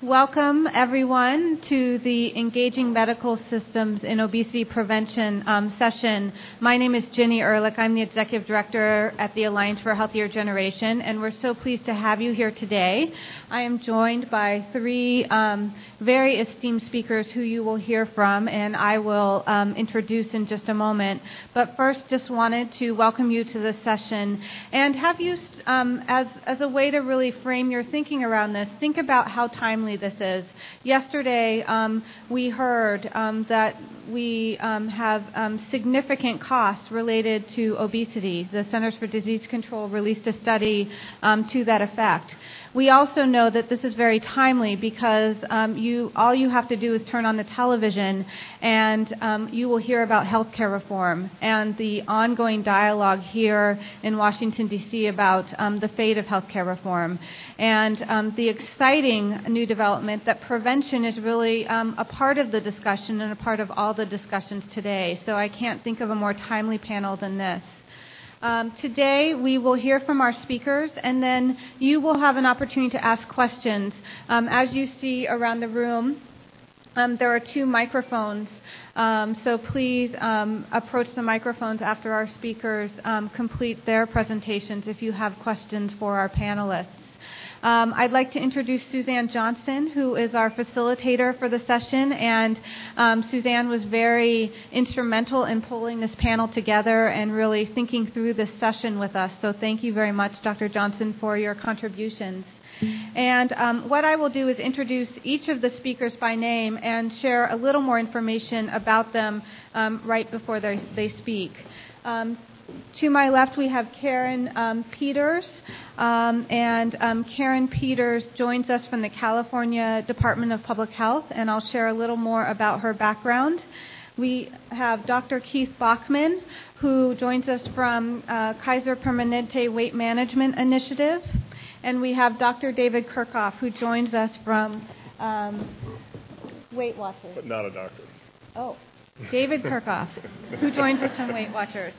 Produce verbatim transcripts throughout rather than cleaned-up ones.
Welcome, everyone, to the Engaging Medical Systems in Obesity Prevention um, session. My name is Ginny Ehrlich. I'm the Executive Director at the Alliance for a Healthier Generation, and we're so pleased to have you here today. I am joined by three um, very esteemed speakers who you will hear from, and I will um, introduce in just a moment. But first, just wanted to welcome you to this session and have you, um, as, as a way to really frame your thinking around this, think about how timely this is. Yesterday, um, we heard um, that we um, have um, significant costs related to obesity. The Centers for Disease Control released a study um, to that effect. We also know that this is very timely because um, you all you have to do is turn on the television and um, you will hear about healthcare reform and the ongoing dialogue here in Washington, D C about um, the fate of healthcare reform. And um, the exciting new development that prevention is really um, a part of the discussion and a part of all the discussions today. So I can't think of a more timely panel than this. Um, today, we will hear from our speakers, and then you will have an opportunity to ask questions. Um, as you see around the room, um, there are two microphones, um, so please um, approach the microphones after our speakers um, complete their presentations if you have questions for our panelists. Um, I'd like to introduce Suzanne Johnson, who is our facilitator for the session, and um, Suzanne was very instrumental in pulling this panel together and really thinking through this session with us. So thank you very much, Doctor Johnson, for your contributions. And um, what I will do is introduce each of the speakers by name and share a little more information about them um, right before they, they speak. Um, To my left, we have Karen um, Peters, um, and um, Karen Peters joins us from the California Department of Public Health, and I'll share a little more about her background. We have Doctor Keith Bachman, who joins us from uh, Kaiser Permanente Weight Management Initiative, and we have Doctor David Kirchhoff, who joins us from um, Weight Watchers. But not a doctor. Oh, David Kirchhoff, who joins us from Weight Watchers.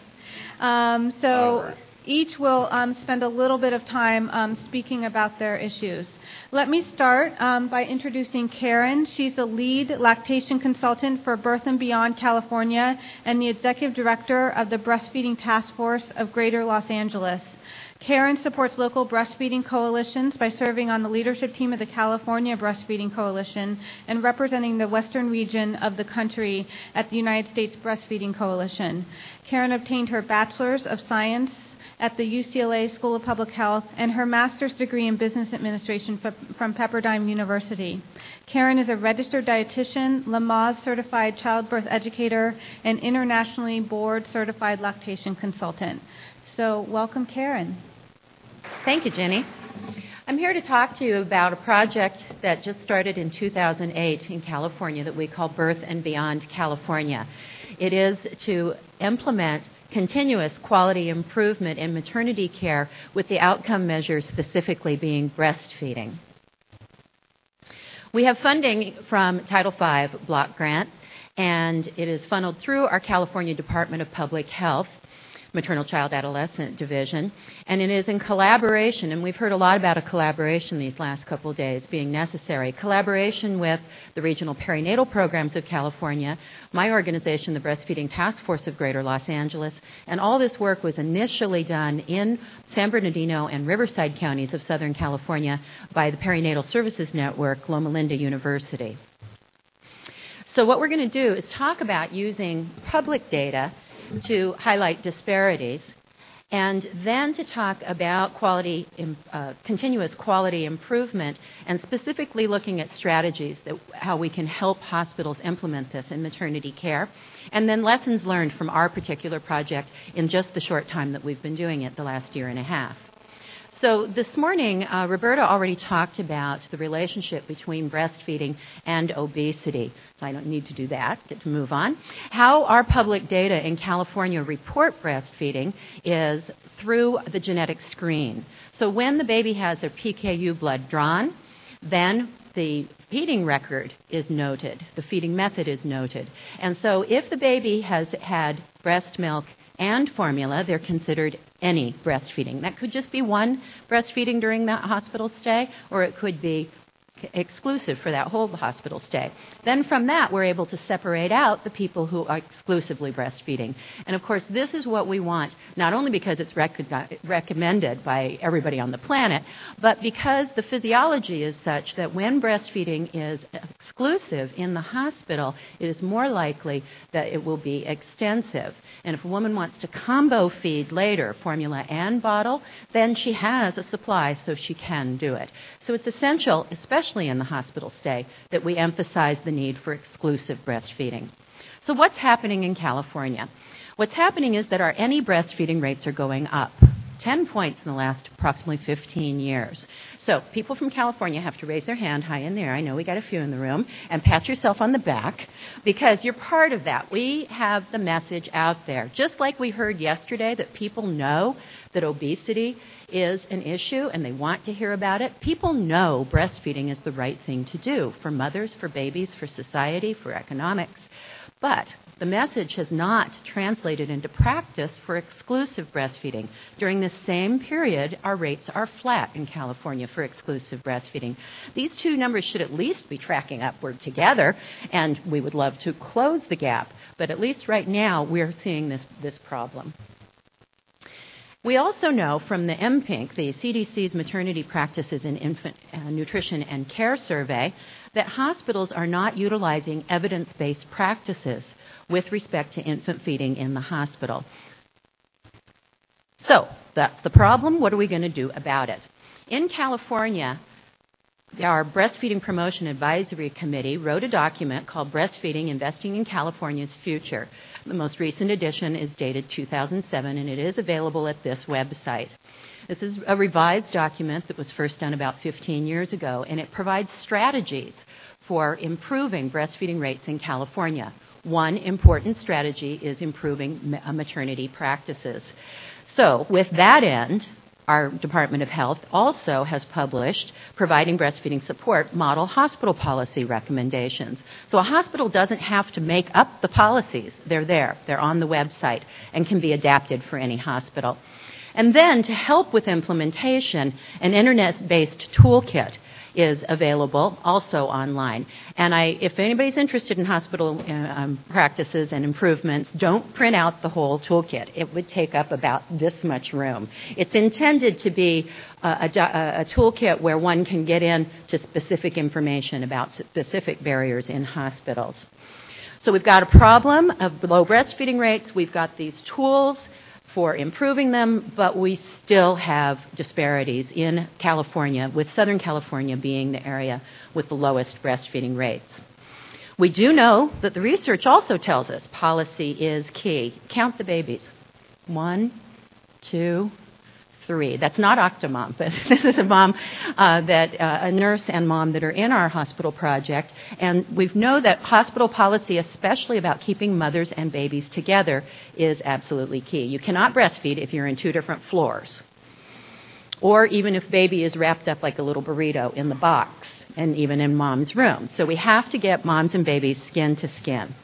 Um, so each will um, spend a little bit of time um, speaking about their issues. Let me start um, by introducing Karen. She's the lead lactation consultant for Birth and Beyond California and the executive director of the Breastfeeding Task Force of Greater Los Angeles. Karen supports local breastfeeding coalitions by serving on the leadership team of the California Breastfeeding Coalition and representing the western region of the country at the United States Breastfeeding Coalition. Karen obtained her Bachelor's of Science at the U C L A School of Public Health and her master's degree in business administration from Pepperdine University. Karen is a registered dietitian, Lamaze certified childbirth educator, and internationally board certified lactation consultant. So welcome, Karen. Thank you, Jenny. I'm here to talk to you about a project that just started in two thousand eight in California that we call Birth and Beyond California. It is to implement continuous quality improvement in maternity care with the outcome measures specifically being breastfeeding. We have funding from Title five block grant, and it is funneled through our California Department of Public Health Maternal Child Adolescent Division, and it is in collaboration, and we've heard a lot about a collaboration these last couple of days being necessary, collaboration with the regional perinatal programs of California, my organization, the Breastfeeding Task Force of Greater Los Angeles, and all this work was initially done in San Bernardino and Riverside counties of Southern California by the Perinatal Services Network, Loma Linda University. So what we're going to do is talk about using public data to highlight disparities, and then to talk about quality, uh, continuous quality improvement, and specifically looking at strategies that how we can help hospitals implement this in maternity care, and then lessons learned from our particular project in just the short time that we've been doing it, the last year and a half. So this morning, uh, Roberta already talked about the relationship between breastfeeding and obesity. So I don't need to do that, get to move on. How our public data in California report breastfeeding is through the genetic screen. So when the baby has their P K U blood drawn, then the feeding record is noted. The feeding method is noted. And so if the baby has had breast milk and formula, they're considered any breastfeeding. That could just be one breastfeeding during that hospital stay, or it could be exclusive for that whole hospital stay. Then from that, we're able to separate out the people who are exclusively breastfeeding. And of course, this is what we want, not only because it's rec- recommended by everybody on the planet, but because the physiology is such that when breastfeeding is exclusive in the hospital, it is more likely that it will be extensive. And if a woman wants to combo feed later, formula and bottle, then she has a supply so she can do it. So it's essential, especially in the hospital stay, that we emphasize the need for exclusive breastfeeding. So what's happening in California? What's happening is that our any breastfeeding rates are going up, ten points in the last approximately fifteen years. So people from California have to raise their hand high in there. I know we got a few in the room. And pat yourself on the back because you're part of that. We have the message out there. Just like we heard yesterday that people know that obesity is an issue and they want to hear about it. People know breastfeeding is the right thing to do for mothers, for babies, for society, for economics. But the message has not translated into practice for exclusive breastfeeding. During this same period, our rates are flat in California for exclusive breastfeeding. These two numbers should at least be tracking upward together, and we would love to close the gap. But at least right now, we're seeing this, this problem. We also know from the M P I N C, the C D C's Maternity Practices in Infant uh, Nutrition and Care Survey, that hospitals are not utilizing evidence-based practices with respect to infant feeding in the hospital. So that's the problem. What are we going to do about it? In California, our Breastfeeding Promotion Advisory Committee wrote a document called Breastfeeding: Investing in California's Future. The most recent edition is dated two thousand seven, and it is available at this website. This is a revised document that was first done about fifteen years ago, and it provides strategies for improving breastfeeding rates in California. One important strategy is improving maternity practices. So with that end, our Department of Health also has published Providing Breastfeeding Support Model Hospital Policy Recommendations. So a hospital doesn't have to make up the policies. They're there. They're on the website and can be adapted for any hospital. And then to help with implementation, an internet-based toolkit is available also online. And I, if anybody's interested in hospital uh, um, practices and improvements, don't print out the whole toolkit. It would take up about this much room. It's intended to be a, a, a toolkit where one can get into specific information about specific barriers in hospitals. So we've got a problem of low breastfeeding rates. We've got these tools for improving them, but we still have disparities in California, with Southern California being the area with the lowest breastfeeding rates. We do know that the research also tells us policy is key. Count the babies. One, two, three. That's not Octomom, but this is a mom uh, that uh, a nurse and mom that are in our hospital project, and we know that hospital policy, especially about keeping mothers and babies together, is absolutely key. You cannot breastfeed if you're in two different floors, or even if baby is wrapped up like a little burrito in the box, and even in mom's room. So we have to get moms and babies skin to skin.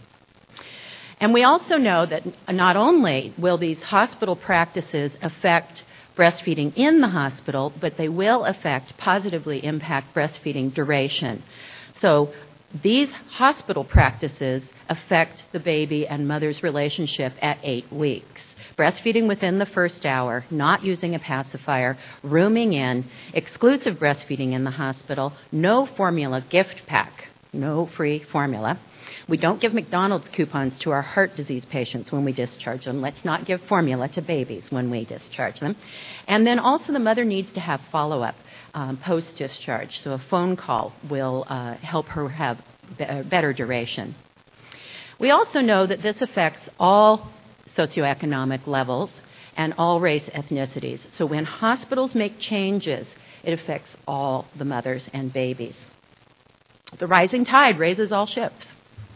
And we also know that not only will these hospital practices affect breastfeeding in the hospital, but they will affect, positively impact breastfeeding duration. So these hospital practices affect the baby and mother's relationship at eight weeks. Breastfeeding within the first hour, not using a pacifier, rooming in, exclusive breastfeeding in the hospital, no formula gift pack, no free formula. We don't give McDonald's coupons to our heart disease patients when we discharge them. Let's not give formula to babies when we discharge them. And then also the mother needs to have follow-up um, post-discharge, so a phone call will uh, help her have be- better duration. We also know that this affects all socioeconomic levels and all race ethnicities. So when hospitals make changes, it affects all the mothers and babies. The rising tide raises all ships.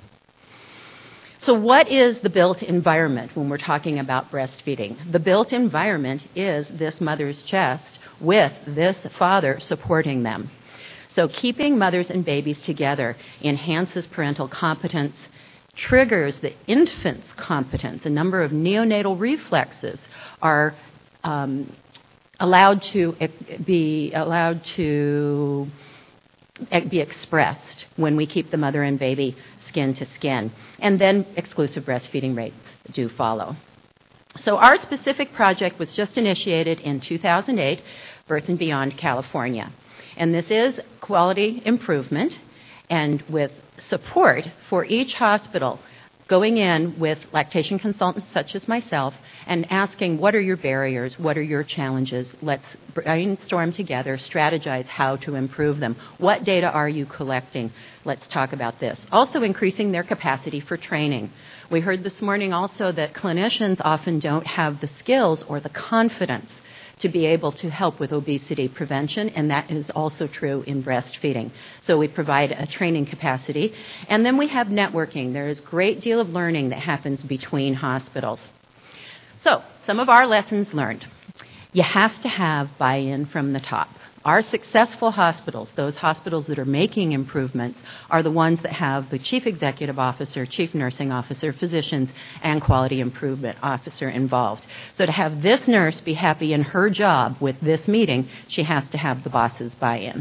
So what is the built environment when we're talking about breastfeeding? The built environment is this mother's chest with this father supporting them. So keeping mothers and babies together enhances parental competence, triggers the infant's competence. A number of neonatal reflexes are um, allowed to be allowed to be expressed when we keep the mother and baby skin to skin. And then exclusive breastfeeding rates do follow. So our specific project was just initiated in two thousand eight, Birth and Beyond California. And this is quality improvement and with support for each hospital going in with lactation consultants such as myself and asking what are your barriers, what are your challenges, let's brainstorm together, strategize how to improve them. What data are you collecting? Let's talk about this. Also increasing their capacity for training. We heard this morning also that clinicians often don't have the skills or the confidence to be able to help with obesity prevention, and that is also true in breastfeeding. So we provide a training capacity. And then we have networking. There is a great deal of learning that happens between hospitals. So some of our lessons learned. You have to have buy-in from the top. Our successful hospitals, those hospitals that are making improvements, are the ones that have the chief executive officer, chief nursing officer, physicians, and quality improvement officer involved. So to have this nurse be happy in her job with this meeting, she has to have the boss's buy-in.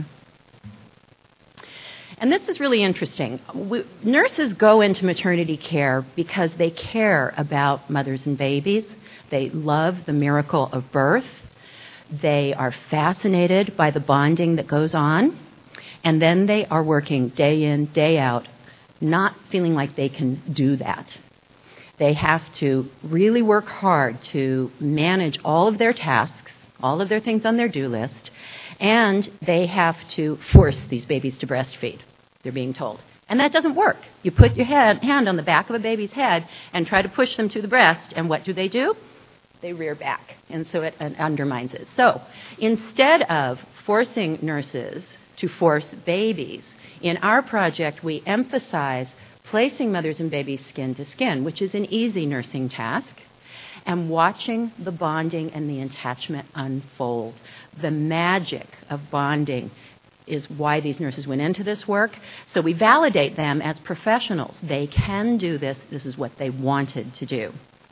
And this is really interesting. We, nurses go into maternity care because they care about mothers and babies. They love the miracle of birth. They are fascinated by the bonding that goes on, and then they are working day in, day out, not feeling like they can do that. They have to really work hard to manage all of their tasks, all of their things on their do list, and they have to force these babies to breastfeed, they're being told. And that doesn't work. You put your head, hand on the back of a baby's head and try to push them to the breast, and what do they do? They rear back, and so it undermines it. So instead of forcing nurses to force babies, in our project we emphasize placing mothers and babies skin to skin, which is an easy nursing task, and watching the bonding and the attachment unfold. The magic of bonding is why these nurses went into this work. So we validate them as professionals. They can do this. This is what they wanted to do.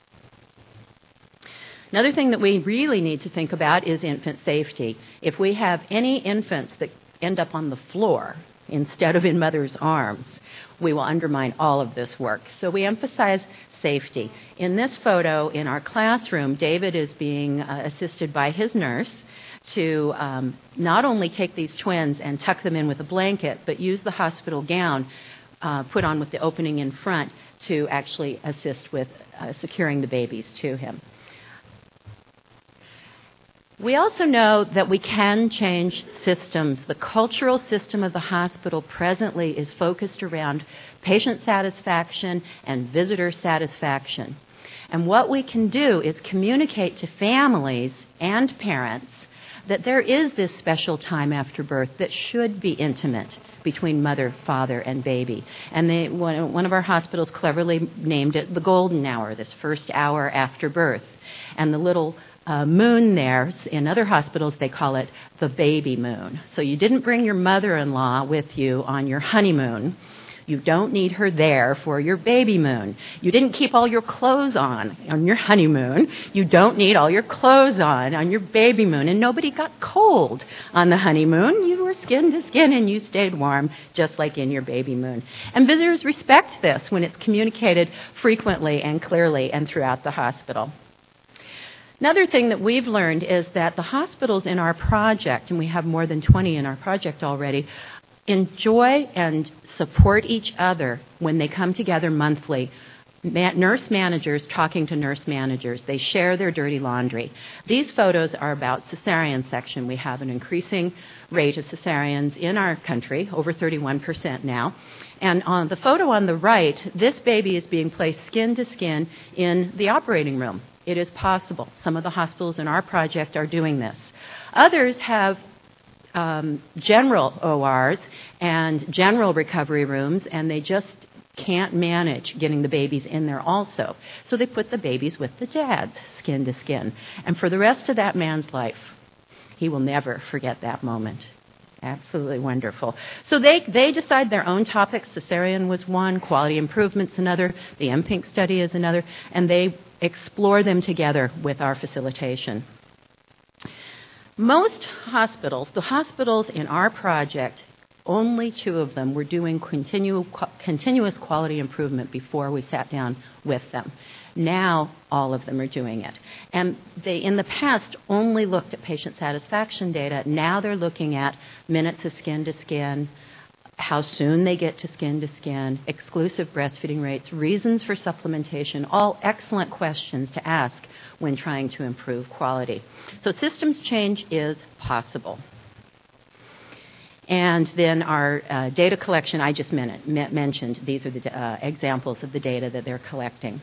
Another thing that we really need to think about is infant safety. If we have any infants that end up on the floor instead of in mother's arms, we will undermine all of this work. So we emphasize safety. In this photo in our classroom, David is being uh, assisted by his nurse to um, not only take these twins and tuck them in with a blanket, but use the hospital gown uh, put on with the opening in front to actually assist with uh, securing the babies to him. We also know that we can change systems. The cultural system of the hospital presently is focused around patient satisfaction and visitor satisfaction. And what we can do is communicate to families and parents that there is this special time after birth that should be intimate between mother, father, and baby. And they, one, one of our hospitals cleverly named it the golden hour, this first hour after birth. And the little Uh, moon there, in other hospitals they call it the baby moon. So you didn't bring your mother-in-law with you on your honeymoon. You don't need her there for your baby moon. You didn't keep all your clothes on on your honeymoon. You don't need all your clothes on on your baby moon. And nobody got cold on the honeymoon. You were skin to skin and you stayed warm just like in your baby moon. And visitors respect this when it's communicated frequently and clearly and throughout the hospital. Another thing that we've learned is that the hospitals in our project, and we have more than twenty in our project already, enjoy and support each other when they come together monthly. Ma- nurse managers talking to nurse managers. They share their dirty laundry. These photos are about cesarean section. We have an increasing rate of cesareans in our country, over thirty-one percent now. And on the photo on the right, this baby is being placed skin to skin in the operating room. It is possible. Some of the hospitals in our project are doing this. Others have um, general O Rs and general recovery rooms, and they just can't manage getting the babies in there also. So they put the babies with the dads, skin to skin. And for the rest of that man's life, he will never forget that moment. Absolutely wonderful. So they, they decide their own topics. Cesarean was one, quality improvement's another, the M P I N C study is another, and they explore them together with our facilitation. Most hospitals, the hospitals in our project, Only two of them were doing continu- continuous quality improvement before we sat down with them. Now all of them are doing it. And they, in the past, only looked at patient satisfaction data. Now they're looking at minutes of skin to skin, how soon they get to skin to skin, exclusive breastfeeding rates, reasons for supplementation, all excellent questions to ask when trying to improve quality. So systems change is possible. And then our uh, data collection, I just men- mentioned, these are the uh, examples of the data that they're collecting.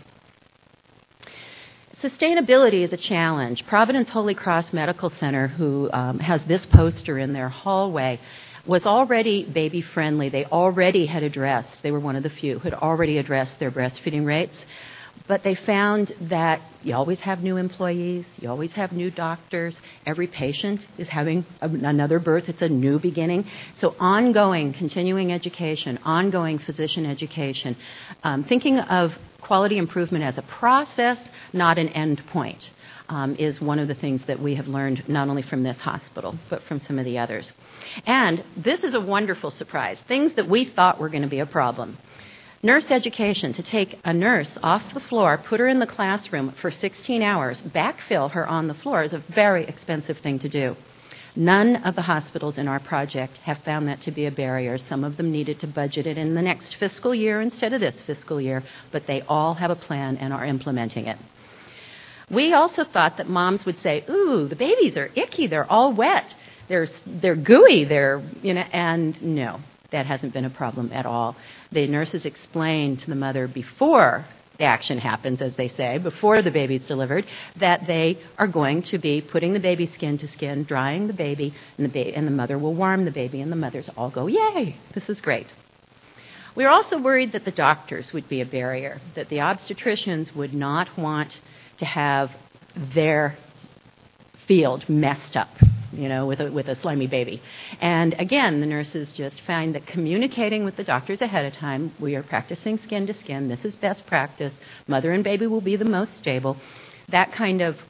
Sustainability is a challenge. Providence Holy Cross Medical Center, who um, has this poster in their hallway, was already baby-friendly. They already had addressed, they were one of the few, who had already addressed their breastfeeding rates. But they found that you always have new employees, you always have new doctors, every patient is having a, another birth, it's a new beginning. So ongoing continuing education, ongoing physician education, um, thinking of quality improvement as a process, not an end point, um, is one of the things that we have learned not only from this hospital, but from some of the others. And this is a wonderful surprise, things that we thought were going to be a problem. Nurse education, to take a nurse off the floor, put her in the classroom for sixteen hours, backfill her on the floor is a very expensive thing to do. None of the hospitals in our project have found that to be a barrier. Some of them needed to budget it in the next fiscal year instead of this fiscal year, but they all have a plan and are implementing it. We also thought that moms would say, ooh, the babies are icky, they're all wet, they're, they're gooey, they're, you know, and no. That hasn't been a problem at all. The nurses explain to the mother before the action happens, as they say, before the baby's delivered, that they are going to be putting the baby skin to skin, drying the baby, and the, ba- and the mother will warm the baby, and the mothers all go, yay, this is great. We were also worried that the doctors would be a barrier, that the obstetricians would not want to have their field messed up, you know, with a, with a slimy baby. And again, the nurses just find that communicating with the doctors ahead of time, we are practicing skin to skin, this is best practice, mother and baby will be the most stable, that kind of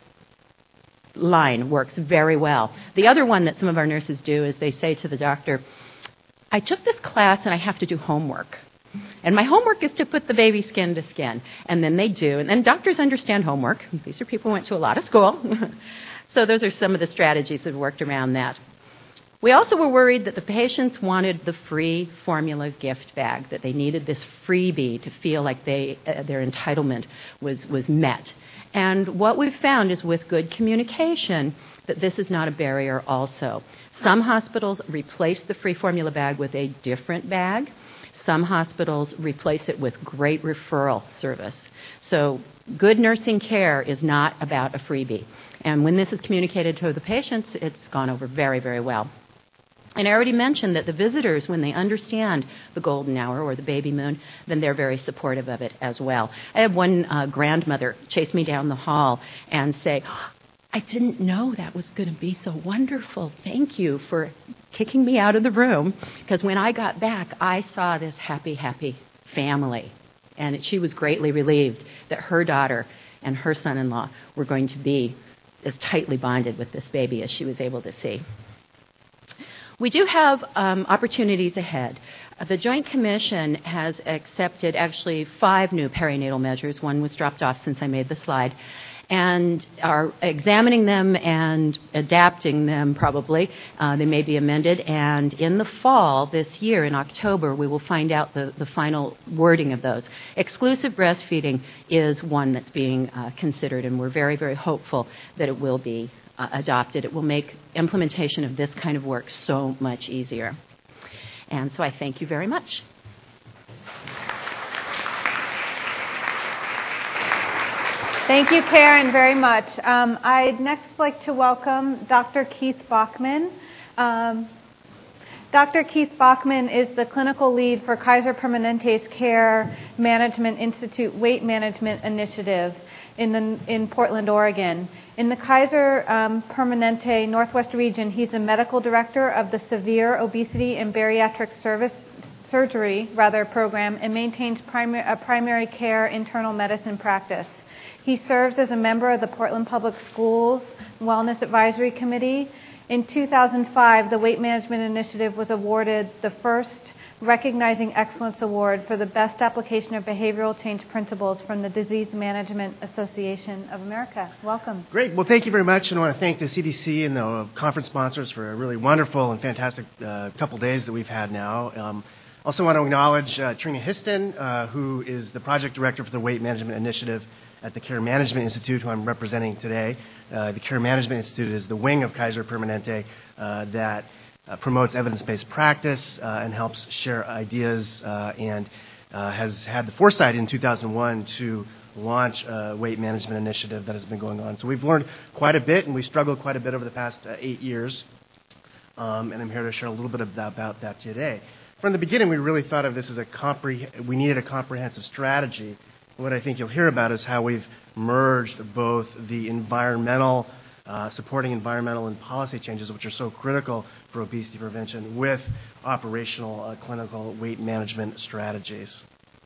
line works very well. The other one that some of our nurses do is they say to the doctor, I took this class and I have to do homework. And my homework is to put the baby skin to skin. And then they do. And then doctors understand homework. These are people who went to a lot of school. So those are some of the strategies that worked around that. We also were worried that the patients wanted the free formula gift bag, that they needed this freebie to feel like they, uh, their entitlement was, was met. And what we've found is with good communication that this is not a barrier also. Some hospitals replace the free formula bag with a different bag. Some hospitals replace it with great referral service. So good nursing care is not about a freebie. And when this is communicated to the patients, it's gone over very, very well. And I already mentioned that the visitors, when they understand the golden hour or the baby moon, then they're very supportive of it as well. I had one uh, grandmother chase me down the hall and say, I didn't know that was going to be so wonderful. Thank you for kicking me out of the room, because when I got back, I saw this happy, happy family. And she was greatly relieved that her daughter and her son-in-law were going to be as tightly bonded with this baby as she was able to see. We do have um, opportunities ahead. Uh, the Joint Commission has accepted actually five new perinatal measures. One was dropped off since I made the slide. And are examining them and adapting them probably. Uh, they may be amended. And in the fall this year, in October, we will find out the, the final wording of those. Exclusive breastfeeding is one that's being uh, considered, and we're very, very hopeful that it will be uh, adopted. It will make implementation of this kind of work so much easier. And so I thank you very much. Thank you, Karen, very much. Um, I'd next like to welcome Doctor Keith Bachman. Um, Doctor Keith Bachman is the clinical lead for Kaiser Permanente's Care Management Institute Weight Management Initiative in, the, in Portland, Oregon. In the Kaiser um, Permanente Northwest region, he's the medical director of the Severe Obesity and Bariatric Service Surgery rather program and maintains primary, a primary care internal medicine practice. He serves as a member of the Portland Public Schools Wellness Advisory Committee In two thousand five, the Weight Management Initiative was awarded the first Recognizing Excellence Award for the best application of behavioral change principles from the Disease Management Association of America. Welcome. Great. Well, thank you very much, and I want to thank the C D C and the conference sponsors for a really wonderful and fantastic uh, couple days that we've had now. Um, also want to acknowledge uh, Trina Histon, uh, who is the project director for the Weight Management Initiative at the Care Management Institute, who I'm representing today. Uh, the Care Management Institute is the wing of Kaiser Permanente uh, that Uh, promotes evidence-based practice uh, and helps share ideas uh, and uh, has had the foresight in two thousand one to launch a weight management initiative that has been going on. So we've learned quite a bit, and we've struggled quite a bit over the past uh, eight years, um, and I'm here to share a little bit of that, about that today. From the beginning, we really thought of this as a compre- we needed a comprehensive strategy. What I think you'll hear about is how we've merged both the environmental Uh, supporting environmental and policy changes, which are so critical for obesity prevention, with operational uh, clinical weight management strategies.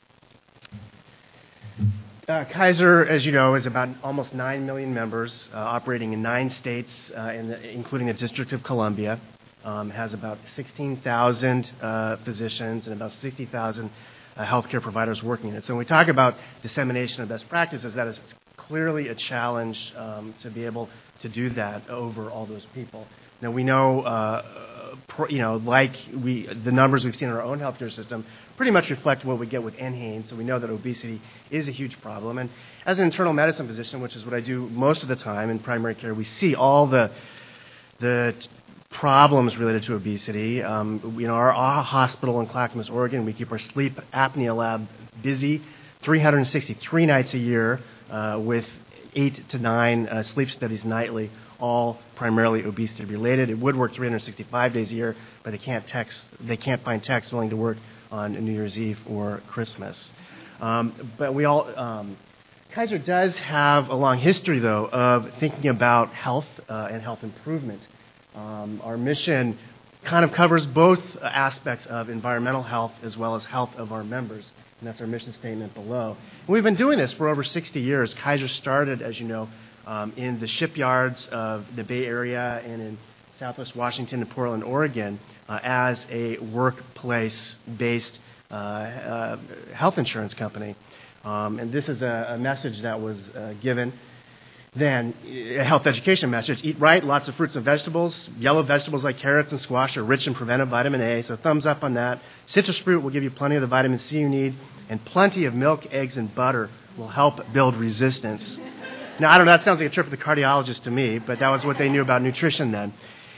Uh, Kaiser, as you know, is about almost nine million members, uh, operating in nine states, uh, in the, including the District of Columbia. Um, has about sixteen thousand uh, physicians and about sixty thousand uh, healthcare providers working in it. So when we talk about dissemination of best practices, that is clearly a challenge um, to be able to do that over all those people. Now we know, uh, pr- you know, like we, the numbers we've seen in our own healthcare system pretty much reflect what we get with N H A N E S, so we know that obesity is a huge problem. And as an internal medicine physician, which is what I do most of the time in primary care, we see all the the t- problems related to obesity. Um, you know, our, our hospital in Clackamas, Oregon, we keep our sleep apnea lab busy three hundred sixty-three nights a year uh, with eight to nine uh, sleep studies nightly, all primarily obesity related. It would work three hundred sixty-five days a year, but they can't text. They can't find techs willing to work on New Year's Eve or Christmas. Um, but we all, um, Kaiser does have a long history, though, of thinking about health uh, and health improvement. Um, our mission kind of covers both aspects of environmental health as well as health of our members. And that's our mission statement below. And we've been doing this for over sixty years. Kaiser started, as you know, um, in the shipyards of the Bay Area and in Southwest Washington and Portland, Oregon, uh, as a workplace-based uh, uh, health insurance company. Um, and this is a, a message that was uh, given then, a health education message. Eat right, lots of fruits and vegetables. Yellow vegetables like carrots and squash are rich in preventive vitamin A, so thumbs up on that. Citrus fruit will give you plenty of the vitamin C you need, and plenty of milk, eggs, and butter will help build resistance. Now, I don't know, that sounds like a trip to the cardiologist to me, but that was what they knew about nutrition then.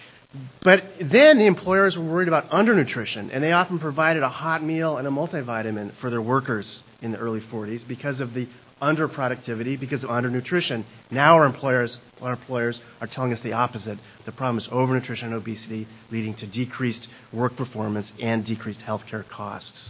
But then the employers were worried about undernutrition, and they often provided a hot meal and a multivitamin for their workers in the early forties because of the underproductivity, because of undernutrition. Now our employers, our employers are telling us the opposite. The problem is overnutrition and obesity, leading to decreased work performance and decreased healthcare costs.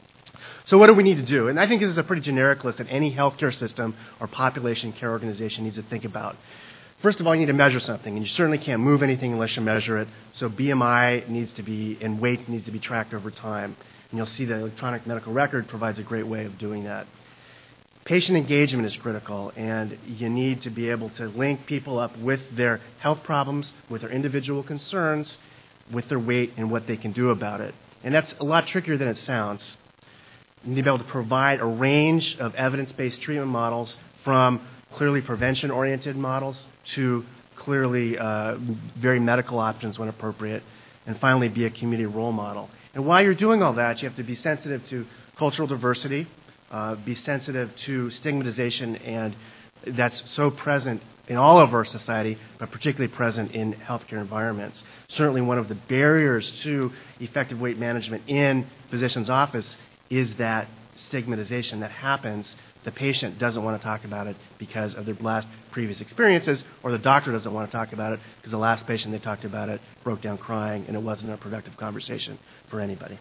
So what do we need to do? And I think this is a pretty generic list that any healthcare system or population care organization needs to think about. First of all, you need to measure something, and you certainly can't move anything unless you measure it. So B M I needs to be, and weight needs to be tracked over time. And you'll see the electronic medical record provides a great way of doing that. Patient engagement is critical, and you need to be able to link people up with their health problems, with their individual concerns, with their weight, and what they can do about it. And that's a lot trickier than it sounds. You need to be able to provide a range of evidence-based treatment models, from clearly prevention-oriented models to clearly uh, very medical options when appropriate, and finally be a community role model. And while you're doing all that, you have to be sensitive to cultural diversity, uh, be sensitive to stigmatization, and that's so present in all of our society, but particularly present in healthcare environments. Certainly one of the barriers to effective weight management in physician's office is that stigmatization that happens. The patient doesn't want to talk about it because of their last previous experiences, or the doctor doesn't want to talk about it because the last patient they talked about it broke down crying and it wasn't a productive conversation for anybody.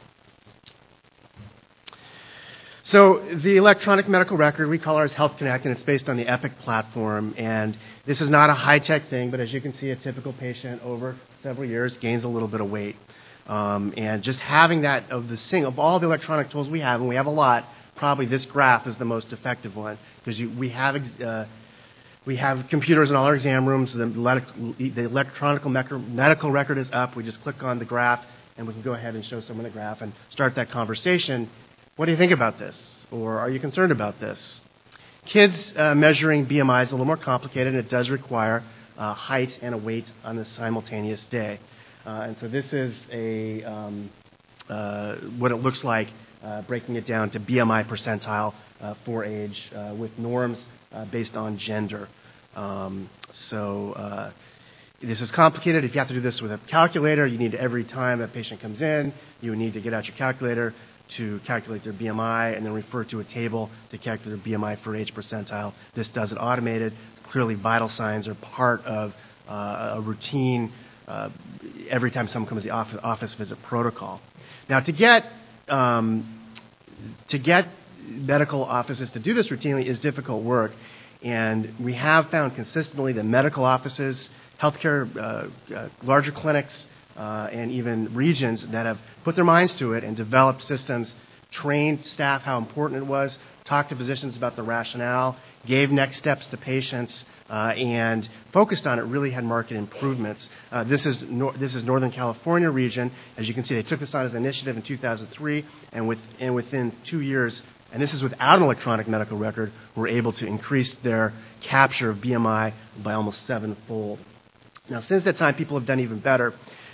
So the electronic medical record, we call ours Health Connect, and it's based on the Epic platform. And this is not a high-tech thing, but as you can see, a typical patient over several years gains a little bit of weight. Um, and just having that of the sing of all the electronic tools we have, and we have a lot, probably this graph is the most effective one, because we have ex- uh, We have computers in all our exam rooms. The, the electronic medical record is up. We just click on the graph, and we can go ahead and show someone the graph and start that conversation. What do you think about this? Or are you concerned about this? Kids uh, measuring B M I is a little more complicated, and it does require uh, height and a weight on a simultaneous day. Uh, and so this is a um, uh, what it looks like, uh, breaking it down to B M I percentile uh, for age uh, with norms uh, based on gender. Um, so uh, this is complicated. If you have to do this with a calculator, you need every time a patient comes in, you would need to get out your calculator to calculate their B M I and then refer to a table to calculate their B M I for age percentile. This does it automated. Clearly, vital signs are part of uh, a routine uh, every time someone comes to the office, office visit protocol. Now, to get um, to get medical offices to do this routinely is difficult work, and we have found consistently that medical offices, healthcare, uh, uh, larger clinics, Uh, and even regions that have put their minds to it and developed systems, trained staff how important it was, talked to physicians about the rationale, gave next steps to patients, uh, and focused on it, really had market improvements. Uh, this is nor- this is Northern California region. As you can see, they took this on as an initiative in two thousand three, and, with, and within two years, and this is without an electronic medical record, were able to increase their capture of B M I by almost sevenfold. Now, since that time, people have done even better.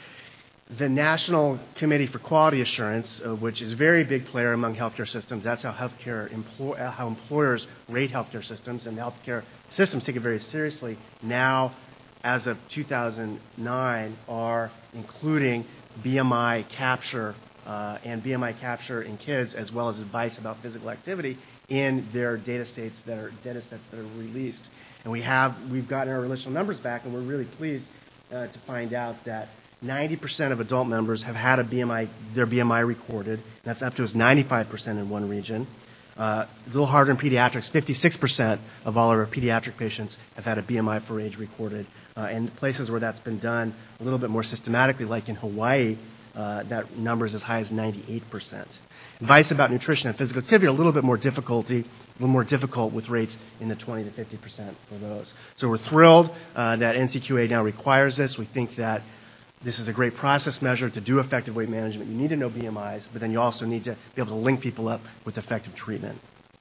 The National Committee for Quality Assurance, uh, which is a very big player among healthcare systems, that's how healthcare employ- how employers rate healthcare systems, and healthcare systems take it very seriously. Now, as of two thousand nine, are including B M I capture uh, and B M I capture in kids, as well as advice about physical activity in their data sets that are data sets that are released. And we have we've gotten our initial numbers back, and we're really pleased uh, to find out that ninety percent of adult members have had a B M I, their B M I recorded. That's up to as ninety-five percent in one region. Uh, a little harder in pediatrics. fifty-six percent of all of our pediatric patients have had a B M I for age recorded. Uh, and places where that's been done a little bit more systematically, like in Hawaii, uh, that number is as high as ninety-eight percent. Advice about nutrition and physical activity are a little bit more difficulty, a little more difficult with rates in the twenty to fifty percent for those. So we're thrilled uh, that N C Q A now requires this. We think that this is a great process measure to do effective weight management. You need to know B M Is, but then you also need to be able to link people up with effective treatment.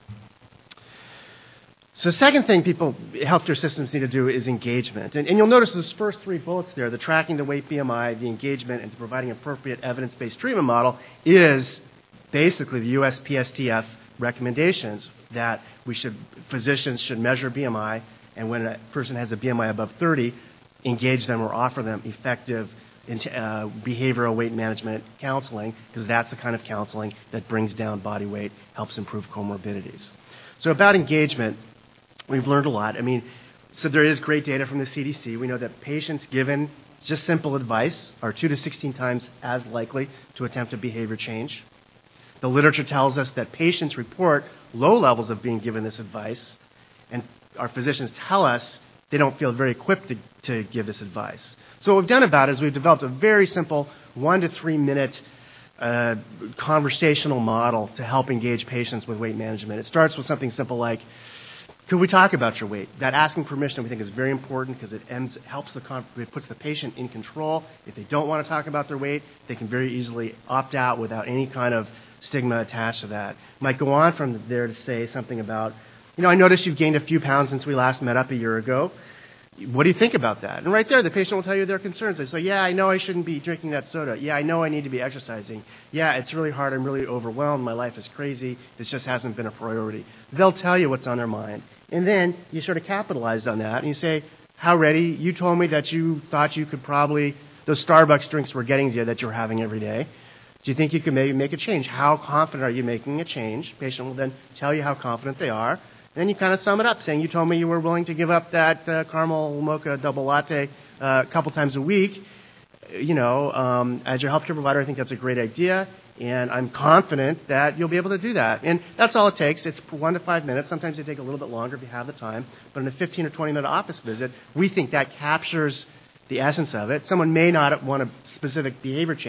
So the second thing people, healthcare systems need to do is engagement. And, and you'll notice those first three bullets there, the tracking the weight B M I, the engagement, and providing appropriate evidence-based treatment model is basically the U S P S T F recommendations that we should, physicians should measure B M I, and when a person has a B M I above thirty, engage them or offer them effective into, uh, behavioral weight management counseling, because that's the kind of counseling that brings down body weight, helps improve comorbidities. So about engagement, we've learned a lot. I mean, so there is great data from the C D C. We know that patients given just simple advice are two to sixteen times as likely to attempt a behavior change. The literature tells us that patients report low levels of being given this advice, and our physicians tell us they don't feel very equipped to, to give this advice. So what we've done about it is we've developed a very simple one to three minute uh, conversational model to help engage patients with weight management. It starts with something simple like, could we talk about your weight? That asking permission we think is very important because it ends, helps the, it puts the patient in control. If they don't want to talk about their weight, they can very easily opt out without any kind of stigma attached to that. Might go on from there to say something about, you know, I noticed you've gained a few pounds since we last met up a year ago. What do you think about that? And right there, the patient will tell you their concerns. They say, yeah, I know I shouldn't be drinking that soda. Yeah, I know I need to be exercising. Yeah, it's really hard. I'm really overwhelmed. My life is crazy. This just hasn't been a priority. They'll tell you what's on their mind. And then you sort of capitalize on that and you say, how ready? You told me that you thought you could probably, those Starbucks drinks were getting to you that you're having every day. Do you think you could maybe make a change? How confident are you making a change? The patient will then tell you how confident they are. Then you kind of sum it up, saying you told me you were willing to give up that uh, caramel mocha double latte uh, a couple times a week. You know, um, as your healthcare provider, I think that's a great idea, and I'm confident that you'll be able to do that. And that's all it takes. It's one to five minutes. Sometimes they take a little bit longer if you have the time. But in a fifteen or twenty minute office visit, we think that captures the essence of it. Someone may not want a specific behavior change,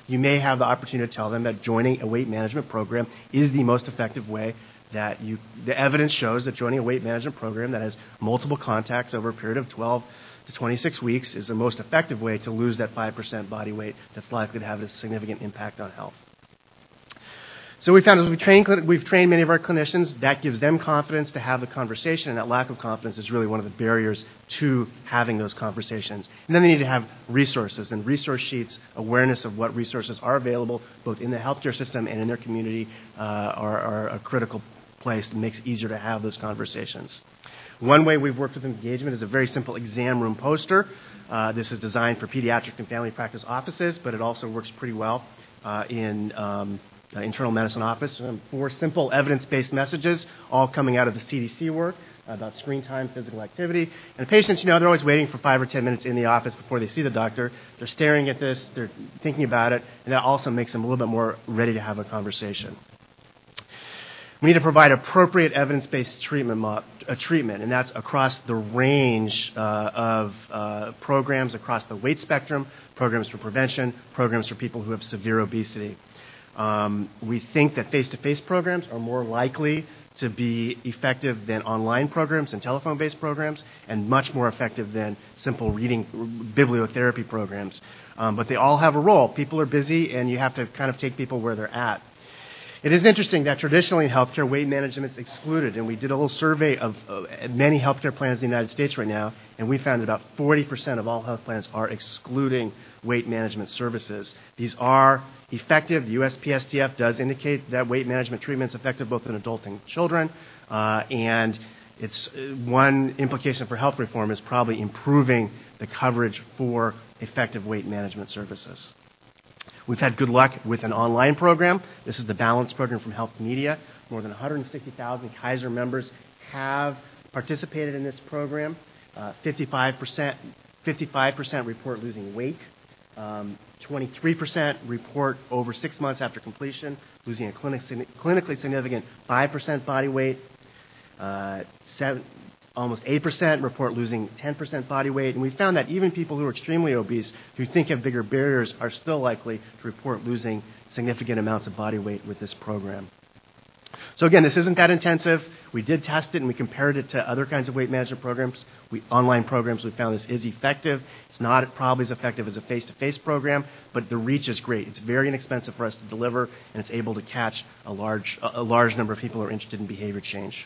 you may have the opportunity to tell them that joining a weight management program is the most effective way that you, the evidence shows that joining a weight management program that has multiple contacts over a period of twelve to twenty-six weeks is the most effective way to lose that five percent body weight that's likely to have a significant impact on health. So we found as we train, we've trained many of our clinicians, that gives them confidence to have the conversation, and that lack of confidence is really one of the barriers to having those conversations. And then they need to have resources, and resource sheets, awareness of what resources are available, both in the healthcare system and in their community, uh, are, are a critical place that makes it easier to have those conversations. One way we've worked with engagement is a very simple exam room poster. Uh, this is designed for pediatric and family practice offices, but it also works pretty well uh, in um, Uh, internal medicine office. Um, four simple evidence-based messages, all coming out of the C D C work uh, about screen time, physical activity. And the patients, you know, they're always waiting for five or ten minutes in the office before they see the doctor. They're staring at this, they're thinking about it, and that also makes them a little bit more ready to have a conversation. We need to provide appropriate evidence-based treatment, mo- uh, treatment, and that's across the range uh, of uh, programs across the weight spectrum, programs for prevention, programs for people who have severe obesity. Um, we think that face-to-face programs are more likely to be effective than online programs and telephone-based programs, and much more effective than simple reading bibliotherapy programs. Um, but they all have a role. People are busy, and you have to kind of take people where they're at. It is interesting that traditionally in healthcare, weight management is excluded, and we did a little survey of uh, many healthcare plans in the United States right now, and we found that about forty percent of all health plans are excluding weight management services. These are effective. The U S P S T F does indicate that weight management treatment is effective both in adults and children, uh, and it's uh, one implication for health reform is probably improving the coverage for effective weight management services. We've had good luck with an online program. This is the Balance program from Health Media. More than one hundred sixty thousand Kaiser members have participated in this program. Uh, fifty-five percent, fifty-five percent report losing weight. Um, twenty-three percent report over six months after completion losing a clinic, clinically significant five percent body weight. Uh, seven, almost eight percent report losing ten percent body weight. And we found that even people who are extremely obese, who think have bigger barriers, are still likely to report losing significant amounts of body weight with this program. So again, this isn't that intensive. We did test it, and we compared it to other kinds of weight management programs. We, online programs, we found this is effective. It's not probably as effective as a face-to-face program, but the reach is great. It's very inexpensive for us to deliver, and it's able to catch a large, a large number of people who are interested in behavior change.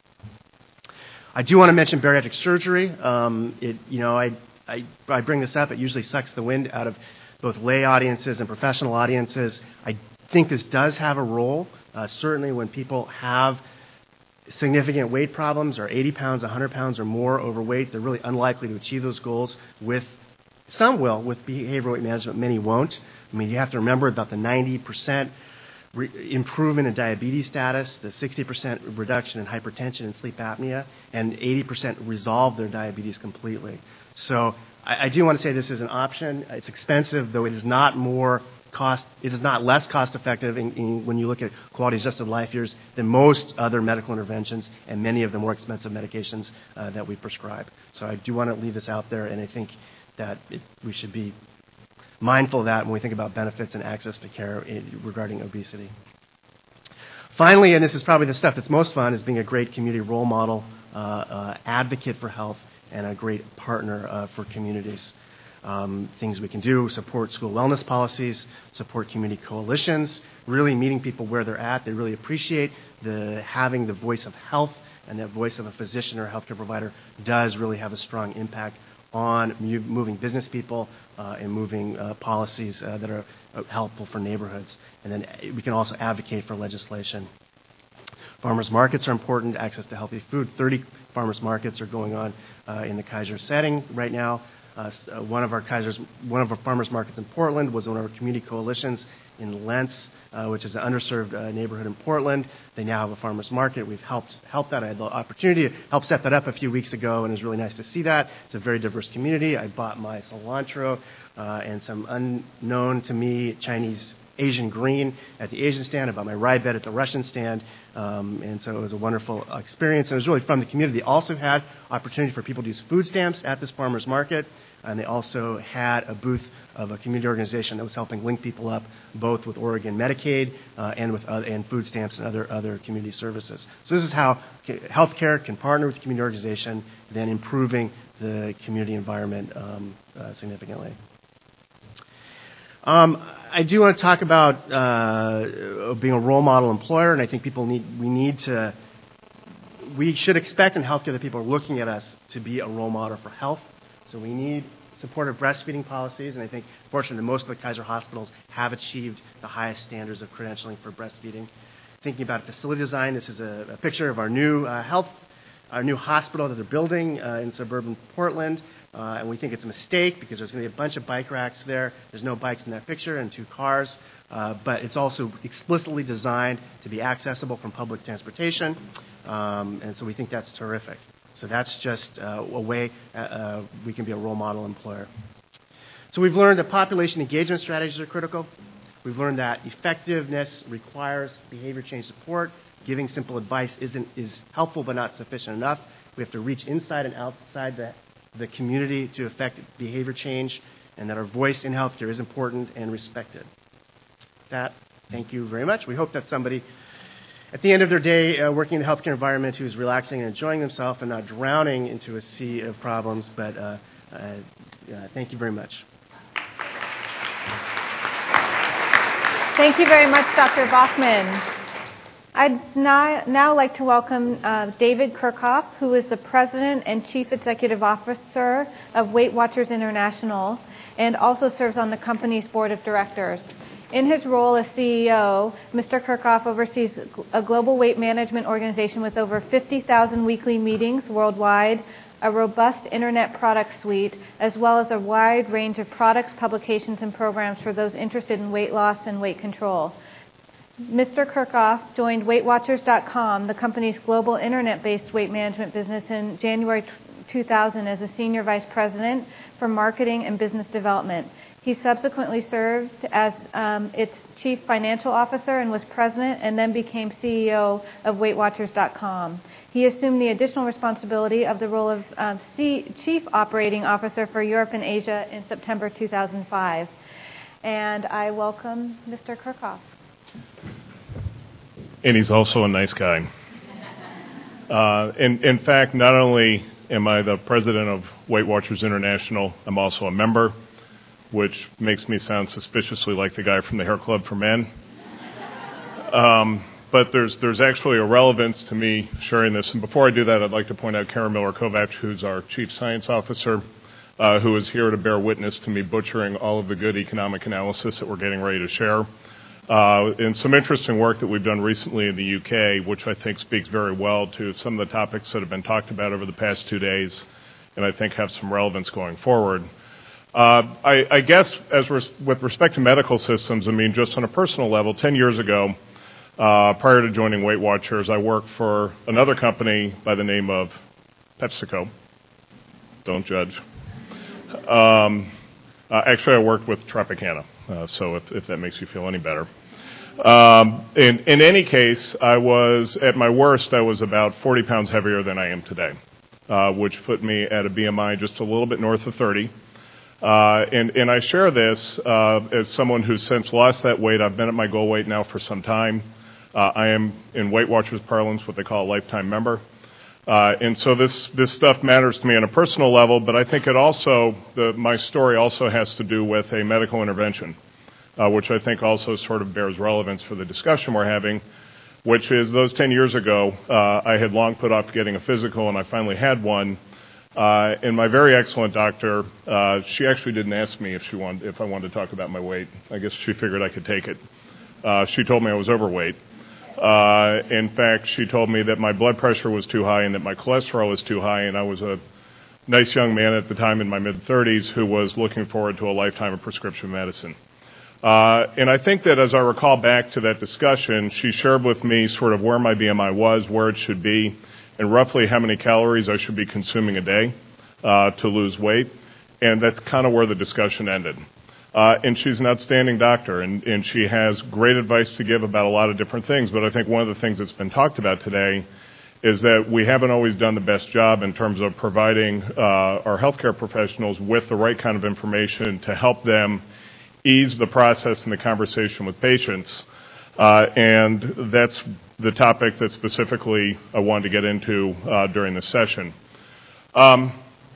I do want to mention bariatric surgery. Um, it, you know, I, I, I bring this up. It usually sucks the wind out of both lay audiences and professional audiences. I think this does have a role. Uh, certainly when people have significant weight problems, or eighty pounds, one hundred pounds or more overweight, they're really unlikely to achieve those goals with, some will, with behavioral weight management, many won't. I mean, you have to remember about the ninety percent re- improvement in diabetes status, the sixty percent reduction in hypertension and sleep apnea, and eighty percent resolve their diabetes completely. So I, I do want to say this is an option. It's expensive, though it is not more cost, it is not less cost effective in, in, when you look at quality adjusted life years than most other medical interventions and many of the more expensive medications uh, that we prescribe. So I do want to leave this out there, and I think that it, we should be mindful of that when we think about benefits and access to care in, regarding obesity. Finally, and this is probably the stuff that's most fun, is being a great community role model, uh, uh, advocate for health, and a great partner uh, for communities. Um, things we can do: support school wellness policies, support community coalitions, really meeting people where they're at. They really appreciate the having the voice of health, and that voice of a physician or a healthcare provider does really have a strong impact on mu- moving business people uh, and moving uh, policies uh, that are uh, helpful for neighborhoods. And then we can also advocate for legislation. Farmers markets are important, access to healthy food. thirty farmers markets are going on uh, in the Kaiser setting right now. Uh, one of our Kaisers, one of our farmers markets in Portland was one of our community coalitions in Lentz, uh, which is an underserved uh, neighborhood in Portland. They now have a farmers market. We've helped help that. I had the opportunity to help set that up a few weeks ago, and it was really nice to see that. It's a very diverse community. I bought my cilantro uh, and some unknown to me Chinese Asian green at the Asian stand, about my rye bed at the Russian stand, um, and so it was a wonderful experience, and it was really from the community. They also had opportunity for people to use food stamps at this farmers market, and they also had a booth of a community organization that was helping link people up both with Oregon Medicaid uh, and with uh, and food stamps and other other community services. So this is how healthcare can partner with the community organization, then improving the community environment um, uh, significantly. Um, I do want to talk about uh, being a role model employer, and I think people need we need to we should expect in healthcare that people are looking at us to be a role model for health. So we need supportive breastfeeding policies, and I think, fortunately, most of the Kaiser hospitals have achieved the highest standards of credentialing for breastfeeding. Thinking about facility design, this is a, a picture of our new uh, health, our new hospital that they're building uh, in suburban Portland, uh, and we think it's a mistake because there's going to be a bunch of bike racks there. There's no bikes in that picture and two cars, uh, but it's also explicitly designed to be accessible from public transportation, um, and so we think that's terrific. So that's just uh, a way uh, uh, we can be a role model employer. So we've learned that population engagement strategies are critical. We've learned that effectiveness requires behavior change support. Giving simple advice isn't is helpful but not sufficient enough. We have to reach inside and outside the, the community to affect behavior change, and that our voice in healthcare is important and respected. With that, thank you very much. We hope that somebody at the end of their day uh, working in the healthcare environment who is relaxing and enjoying themselves and not drowning into a sea of problems. But uh, uh, yeah, thank you very much. Thank you very much, Doctor Bachman. I'd now, now like to welcome uh, David Kirchhoff, who is the President and Chief Executive Officer of Weight Watchers International and also serves on the company's board of directors. In his role as C E O, Mister Kirchhoff oversees a global weight management organization with over fifty thousand weekly meetings worldwide, a robust internet product suite, as well as a wide range of products, publications, and programs for those interested in weight loss and weight control. Mister Kirchhoff joined Weight Watchers dot com, the company's global internet-based weight management business, in January two thousand as a Senior Vice President for Marketing and Business Development. He subsequently served as um, its Chief Financial Officer and was President and then became C E O of Weight Watchers dot com. He assumed the additional responsibility of the role of um, C- Chief Operating Officer for Europe and Asia in September two thousand five. And I welcome Mister Kirchhoff. And he's also a nice guy. Uh, in, in fact, not only am I the president of Weight Watchers International, I'm also a member, which makes me sound suspiciously like the guy from the Hair Club for Men. Um, but there's there's actually a relevance to me sharing this. And before I do that, I'd like to point out Karen Miller-Kovac, who's our Chief Science Officer, uh, who is here to bear witness to me butchering all of the good economic analysis that we're getting ready to share. Uh, and some interesting work that we've done recently in the U K, which I think speaks very well to some of the topics that have been talked about over the past two days, and I think have some relevance going forward. Uh, I, I guess as res- with respect to medical systems, I mean, just on a personal level, ten years ago, uh, prior to joining Weight Watchers, I worked for another company by the name of PepsiCo. Don't judge. Um, uh, actually, I worked with Tropicana, uh, so if, if that makes you feel any better. Um, in, in any case, I was, at my worst, I was about forty pounds heavier than I am today, uh, which put me at a B M I just a little bit north of thirty. Uh, and, and I share this uh, as someone who's since lost that weight. I've been at my goal weight now for some time. Uh, I am, in Weight Watchers parlance, what they call a lifetime member. Uh, and so this, this stuff matters to me on a personal level, but I think it also, the, my story also has to do with a medical intervention, uh, which I think also sort of bears relevance for the discussion we're having, which is those ten years ago, uh, I had long put off getting a physical, and I finally had one. Uh, and my very excellent doctor, uh, she actually didn't ask me if she wanted, if I wanted to talk about my weight. I guess she figured I could take it. Uh, she told me I was overweight. Uh, in fact, she told me that my blood pressure was too high and that my cholesterol was too high, and I was a nice young man at the time in my mid-thirties who was looking forward to a lifetime of prescription medicine. Uh, and I think that as I recall back to that discussion, she shared with me sort of where my B M I was, where it should be, and roughly how many calories I should be consuming a day uh, to lose weight. And that's kind of where the discussion ended. Uh, and she's an outstanding doctor, and, and she has great advice to give about a lot of different things. But I think one of the things that's been talked about today is that we haven't always done the best job in terms of providing uh, our healthcare professionals with the right kind of information to help them ease the process and the conversation with patients. Uh, and that's the topic that specifically I wanted to get into uh, during this session. Um,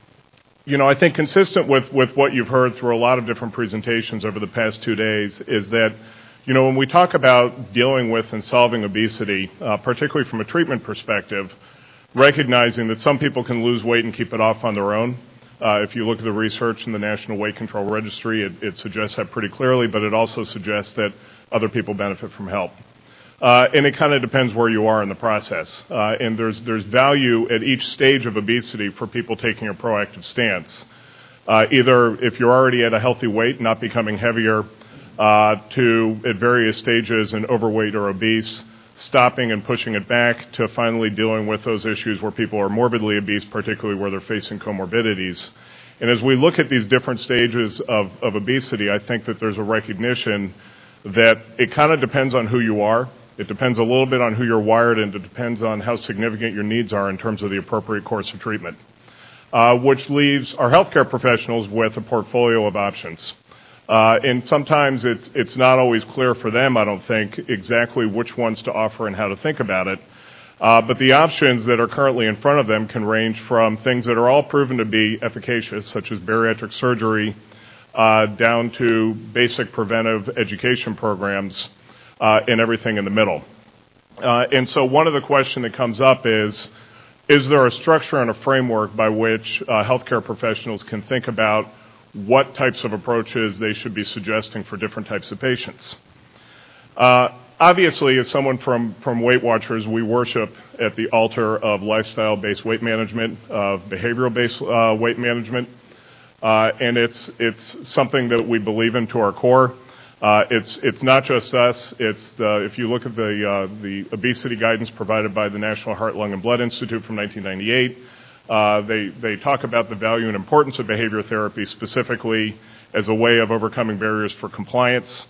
You know, I think consistent with, with what you've heard through a lot of different presentations over the past two days is that, you know, when we talk about dealing with and solving obesity, uh, particularly from a treatment perspective, recognizing that some people can lose weight and keep it off on their own. Uh, if you look at the research in the National Weight Control Registry, it, it suggests that pretty clearly, but it also suggests that other people benefit from help. Uh, and it kind of depends where you are in the process. Uh, and there's there's value at each stage of obesity for people taking a proactive stance. Uh, either if you're already at a healthy weight, not becoming heavier, uh, to at various stages in overweight or obese, stopping and pushing it back, to finally dealing with those issues where people are morbidly obese, particularly where they're facing comorbidities. And as we look at these different stages of, of obesity, I think that there's a recognition that it kind of depends on who you are. It depends a little bit on who you're wired, and it depends on how significant your needs are in terms of the appropriate course of treatment, uh, which leaves our healthcare professionals with a portfolio of options. Uh, and sometimes it's, it's not always clear for them, I don't think, exactly which ones to offer and how to think about it. Uh, but the options that are currently in front of them can range from things that are all proven to be efficacious, such as bariatric surgery, uh, down to basic preventive education programs, Uh, and everything in the middle. Uh, and so one of the questions that comes up is, is there a structure and a framework by which uh, healthcare professionals can think about what types of approaches they should be suggesting for different types of patients? Uh, obviously, as someone from, from Weight Watchers, we worship at the altar of lifestyle-based weight management, of behavioral-based uh, weight management, uh, and it's, it's something that we believe in to our core. Uh, it's it's not just us. It's the, if you look at the uh, the obesity guidance provided by the National Heart, Lung, and Blood Institute from nineteen ninety-eight, uh, they they talk about the value and importance of behavior therapy specifically as a way of overcoming barriers for compliance,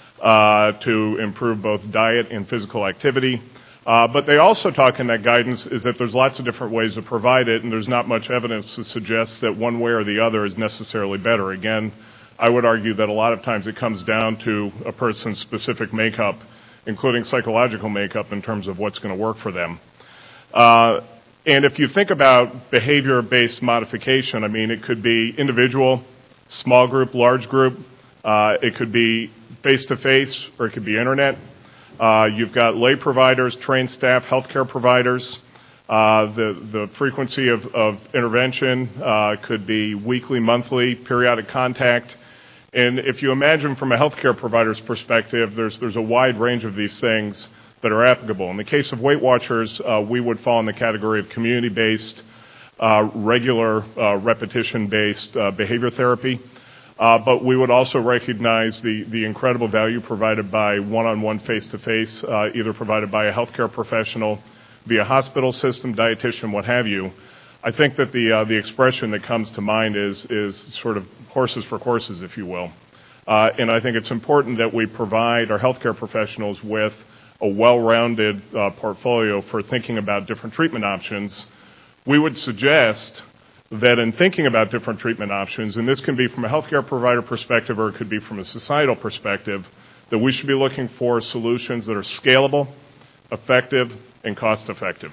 uh, to improve both diet and physical activity. Uh, but they also talk in that guidance is that there's lots of different ways to provide it, and there's not much evidence to suggest that one way or the other is necessarily better. Again, I would argue that a lot of times it comes down to a person's specific makeup, including psychological makeup in terms of what's going to work for them. Uh, and if you think about behavior-based modification, I mean, it could be individual, small group, large group. Uh, it could be face-to-face, or it could be internet. Uh, you've got lay providers, trained staff, healthcare providers. Uh, the, the frequency of, of intervention uh, could be weekly, monthly, periodic contact. And if you imagine from a healthcare provider's perspective, there's, there's a wide range of these things that are applicable. In the case of Weight Watchers, uh, we would fall in the category of community-based, uh, regular, uh, repetition-based uh, behavior therapy. Uh, but we would also recognize the, the incredible value provided by one-on-one face-to-face, uh, either provided by a healthcare professional, via hospital system, dietitian, what have you. I think that the uh, the expression that comes to mind is is sort of horses for courses, if you will. Uh, and I think it's important that we provide our healthcare professionals with a well-rounded uh, portfolio for thinking about different treatment options. We would suggest that in thinking about different treatment options, and this can be from a healthcare provider perspective or it could be from a societal perspective, that we should be looking for solutions that are scalable, effective, and cost-effective.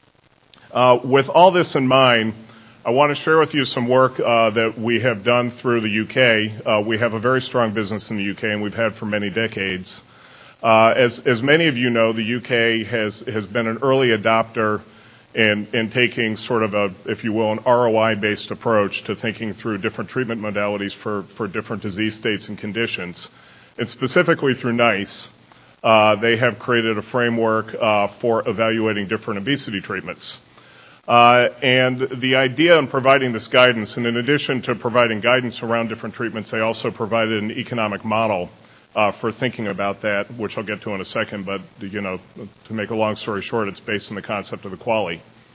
Uh, with all this in mind, I want to share with you some work uh, that we have done through the U K. Uh, we have a very strong business in the U K, and we've had for many decades. Uh, as, as many of you know, the U K has, has been an early adopter in, in taking sort of a, if you will, an R O I-based approach to thinking through different treatment modalities for, for different disease states and conditions. And specifically through NICE, Uh, they have created a framework uh, for evaluating different obesity treatments. Uh, and the idea in providing this guidance, and in addition to providing guidance around different treatments, they also provided an economic model uh, for thinking about that, which I'll get to in a second. But, you know, to make a long story short, it's based on the concept of equality.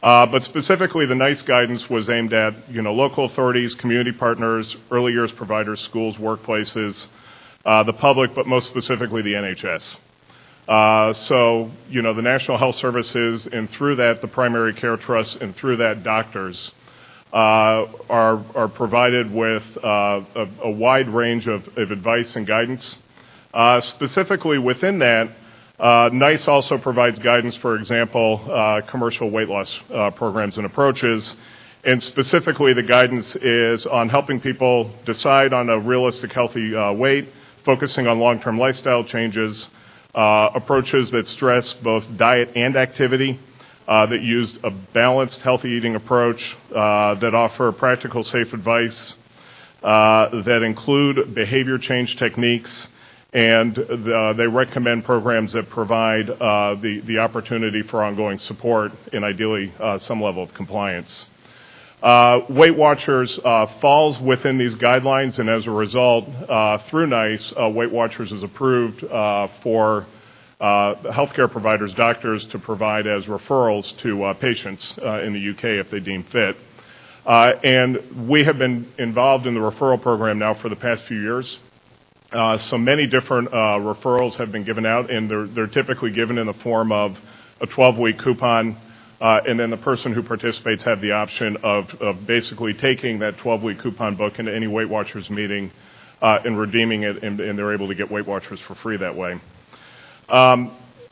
Uh, but specifically, the NICE guidance was aimed at, you know, local authorities, community partners, early years providers, schools, workplaces, uh, the public, but most specifically the N H S. Uh, so, you know, the National Health Services, and through that, the primary care trusts, and through that, doctors, uh, are, are provided with uh, a, a wide range of, of advice and guidance. Uh, specifically within that, Uh, NICE also provides guidance, for example, uh, commercial weight loss uh, programs and approaches, and specifically the guidance is on helping people decide on a realistic, healthy uh, weight, focusing on long-term lifestyle changes, uh, approaches that stress both diet and activity, uh, that use a balanced, healthy eating approach, uh, that offer practical, safe advice, uh, that include behavior change techniques, and uh, they recommend programs that provide uh, the, the opportunity for ongoing support and ideally uh, some level of compliance. Uh, Weight Watchers uh, falls within these guidelines, and as a result, uh, through NICE, uh, Weight Watchers is approved uh, for uh, healthcare providers, doctors, to provide as referrals to uh, patients uh, in the U K if they deem fit. Uh, and we have been involved in the referral program now for the past few years. Uh, so many different uh, referrals have been given out, and they're, they're typically given in the form of a twelve-week coupon, uh, and then the person who participates have the option of, of basically taking that twelve-week coupon book into any Weight Watchers meeting uh, and redeeming it, and, and they're able to get Weight Watchers for free that way. Um,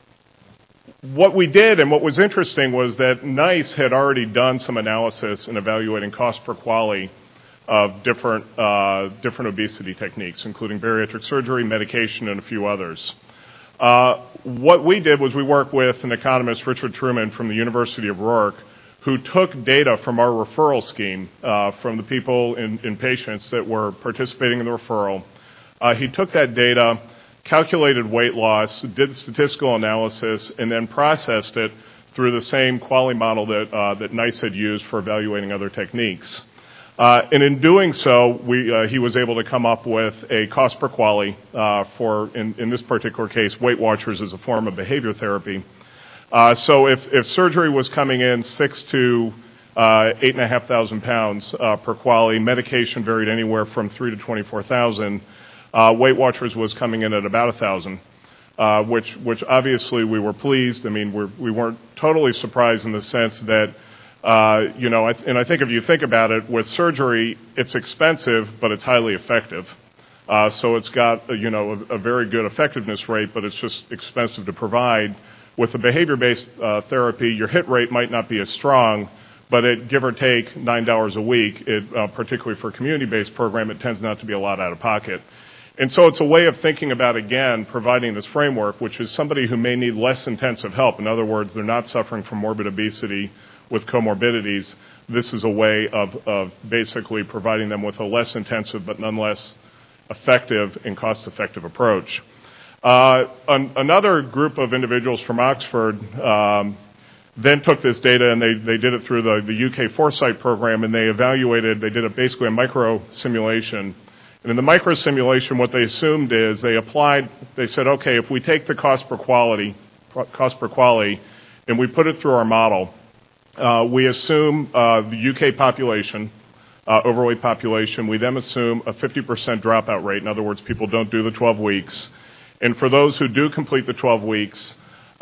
what we did, and what was interesting, was that NICE had already done some analysis in evaluating cost per quality of different uh, different obesity techniques, including bariatric surgery, medication, and a few others. Uh, what we did was we worked with an economist, Richard Truman, from the University of Rourke, who took data from our referral scheme uh, from the people in, in patients that were participating in the referral. Uh, he took that data, calculated weight loss, did statistical analysis, and then processed it through the same quality model that uh, that NICE had used for evaluating other techniques. Uh, and in doing so, we, uh, he was able to come up with a cost per quality uh, for, in, in this particular case, Weight Watchers as a form of behavior therapy. Uh, so if, if surgery was coming in six to uh, eight and a half thousand pounds uh, per quality, medication varied anywhere from three to twenty-four thousand. Uh, Weight Watchers was coming in at about a thousand, uh, which which obviously we were pleased. I mean, we're, we weren't totally surprised in the sense that. Uh, you know, and I think if you think about it, with surgery, it's expensive, but it's highly effective. Uh, so it's got, you know, a, a very good effectiveness rate, but it's just expensive to provide. With the behavior-based uh, therapy, your hit rate might not be as strong, but it, give or take nine dollars a week, it, uh, particularly for a community-based program, it tends not to be a lot out of pocket. And so it's a way of thinking about, again, providing this framework, which is somebody who may need less intensive help. In other words, they're not suffering from morbid obesity with comorbidities. This is a way of, of basically providing them with a less intensive but nonetheless effective and cost-effective approach. Uh, an, another group of individuals from Oxford um, then took this data and they, they did it through the, the U K Foresight program, and they evaluated, they did a, basically a micro simulation. And in the micro simulation, what they assumed is they applied, they said, okay, if we take the cost per quality, cost per quality, and we put it through our model, Uh, we assume uh, the U K population, uh, overweight population. We then assume a fifty percent dropout rate. In other words, people don't do the twelve weeks. And for those who do complete the twelve weeks,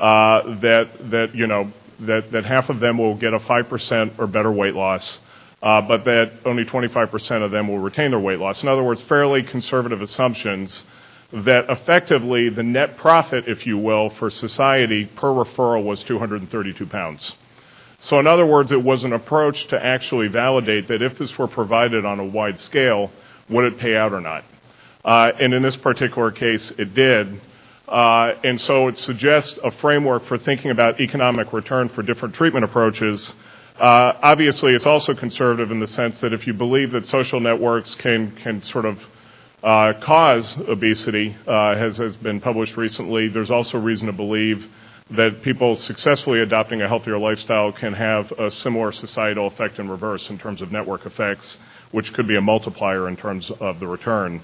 uh, that that you know that that half of them will get a five percent or better weight loss, uh, but that only twenty-five percent of them will retain their weight loss. In other words, fairly conservative assumptions that effectively the net profit, if you will, for society per referral was two hundred thirty-two pounds. So in other words, it was an approach to actually validate that if this were provided on a wide scale, would it pay out or not? Uh, and in this particular case, it did. Uh, and so it suggests a framework for thinking about economic return for different treatment approaches. Uh, obviously, it's also conservative in the sense that if you believe that social networks can, can sort of uh, cause obesity, uh, as has been published recently, there's also reason to believe that people successfully adopting a healthier lifestyle can have a similar societal effect in reverse in terms of network effects, which could be a multiplier in terms of the return.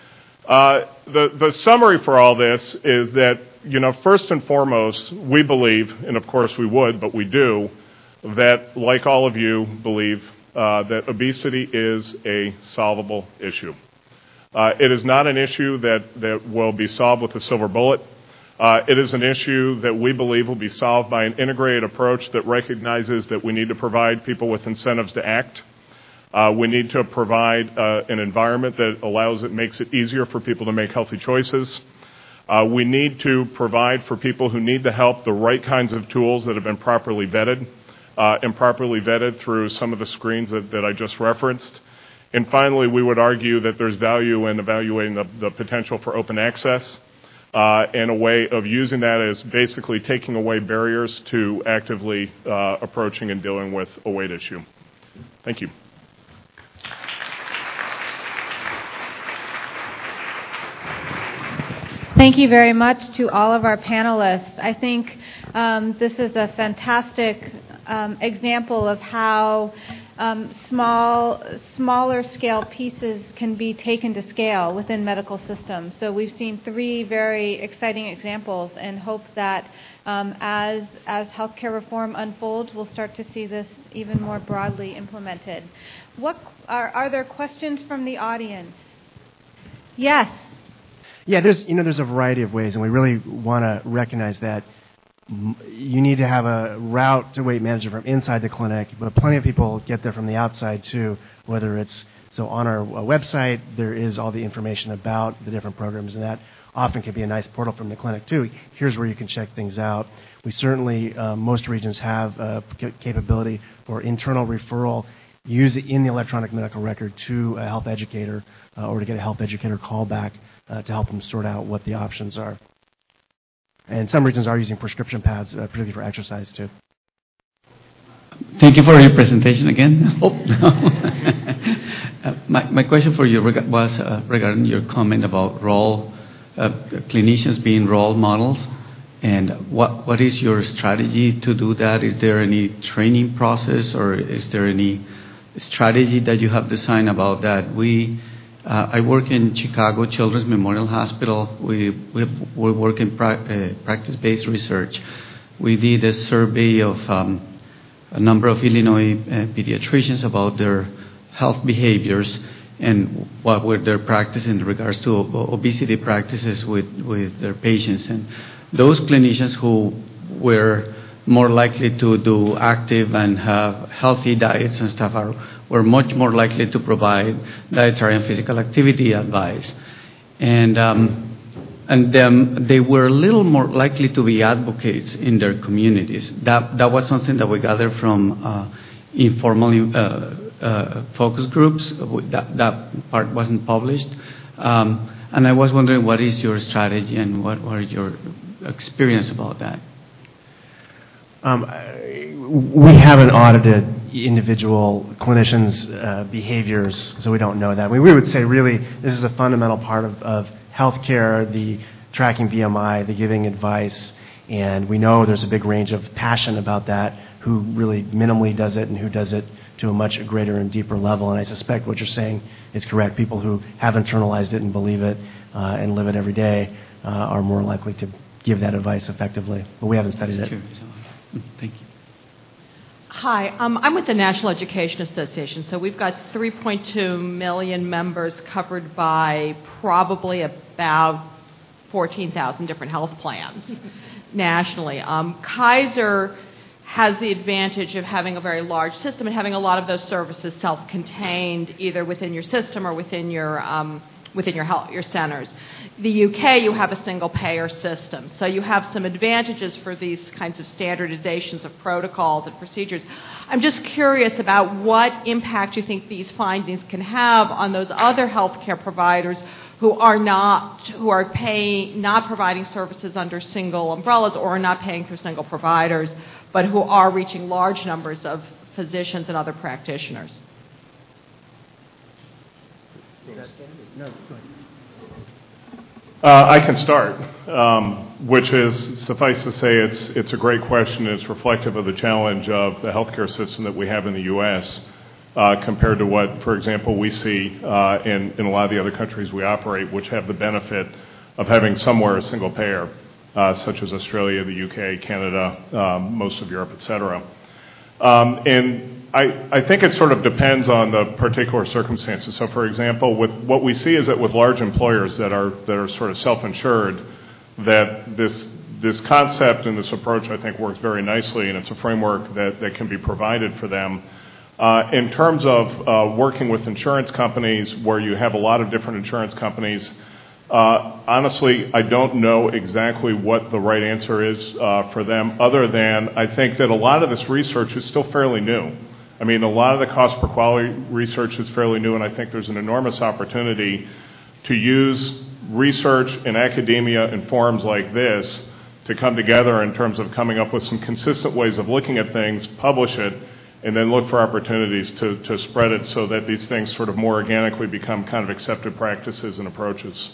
Uh, the, the summary for all this is that, you know, first and foremost, we believe, and of course we would, but we do, that, like all of you, believe uh, that obesity is a solvable issue. Uh, it is not an issue that, that will be solved with a silver bullet. Uh, it is an issue that we believe will be solved by an integrated approach that recognizes that we need to provide people with incentives to act. Uh, we need to provide uh, an environment that allows it, makes it easier for people to make healthy choices. Uh, we need to provide for people who need the help the right kinds of tools that have been properly vetted, uh, and properly vetted through some of the screens that, that I just referenced. And finally, we would argue that there's value in evaluating the, the potential for open access uh, and a way of using that as basically taking away barriers to actively uh, approaching and dealing with a weight issue. Thank you. Thank you very much to all of our panelists. I think um, this is a fantastic um, example of how um, small, smaller scale pieces can be taken to scale within medical systems. So we've seen three very exciting examples, and hope that um, as as healthcare reform unfolds, we'll start to see this even more broadly implemented. What are are there questions from the audience? Yes. Yeah, there's you know there's a variety of ways, and we really want to recognize that you need to have a route to weight management from inside the clinic, but plenty of people get there from the outside too. Whether it's so on our website, there is all the information about the different programs, and that often can be a nice portal from the clinic too. Here's where you can check things out. We certainly uh, most regions have a capability for internal referral. Use it in the electronic medical record to a health educator uh, or to get a health educator callback uh, to help them sort out what the options are. And some regions are using prescription pads, uh, particularly for exercise too. Thank you for your presentation again. Oh, no. uh, my, my question for you reg- was uh, regarding your comment about role, uh, clinicians being role models. And what what is your strategy to do that? Is there any training process, or is there any strategy that you have designed about that? We, uh, I work in Chicago Children's Memorial Hospital. We we, we work in pra- uh, practice-based research. We did a survey of um, a number of Illinois uh, pediatricians about their health behaviors and what were their practices in regards to obesity practices with, with their patients. And those clinicians who were more likely to do active and have healthy diets and stuff are were much more likely to provide dietary and physical activity advice. And um, and um, they were a little more likely to be advocates in their communities. That that was something that we gathered from uh, informal uh, uh, focus groups. That, that part wasn't published. Um, and I was wondering, what is your strategy and what, what are your experience about that? Um, we haven't audited individual clinicians' uh, behaviors, so we don't know that. We, we would say really this is a fundamental part of, of healthcare, the tracking B M I, the giving advice, and we know there's a big range of passion about that, who really minimally does it and who does it to a much greater and deeper level. And I suspect what you're saying is correct. People who have internalized it and believe it uh, and live it every day uh, are more likely to give that advice effectively, but we haven't studied it. Thank you. Hi, um, I'm with the National Education Association. So we've got three point two million members covered by probably about fourteen thousand different health plans nationally. Um, Kaiser has the advantage of having a very large system and having a lot of those services self-contained, either within your system or within your um, within your health, your centers. The U K, you have a single payer system, so you have some advantages for these kinds of standardizations of protocols and procedures. I'm just curious about what impact you think these findings can have on those other healthcare providers who are not who are paying not providing services under single umbrellas or are not paying through single providers, but who are reaching large numbers of physicians and other practitioners. No, go ahead. Uh, I can start, um, which is, suffice to say, it's it's a great question. It's reflective of the challenge of the healthcare system that we have in the U S uh, compared to what, for example, we see uh, in, in a lot of the other countries we operate, which have the benefit of having somewhere a single payer, uh, such as Australia, the U K, Canada, um, most of Europe, et cetera. Um, and I, I think it sort of depends on the particular circumstances. So, for example, with what we see is that with large employers that are that are sort of self-insured, that this this concept and this approach, I think, works very nicely, and it's a framework that, that can be provided for them. Uh, in terms of uh, working with insurance companies, where you have a lot of different insurance companies, uh, honestly, I don't know exactly what the right answer is uh, for them, other than I think that a lot of this research is still fairly new. I mean, a lot of the cost per quality research is fairly new, and I think there's an enormous opportunity to use research in academia in forums like this to come together in terms of coming up with some consistent ways of looking at things, publish it, and then look for opportunities to, to spread it so that these things sort of more organically become kind of accepted practices and approaches.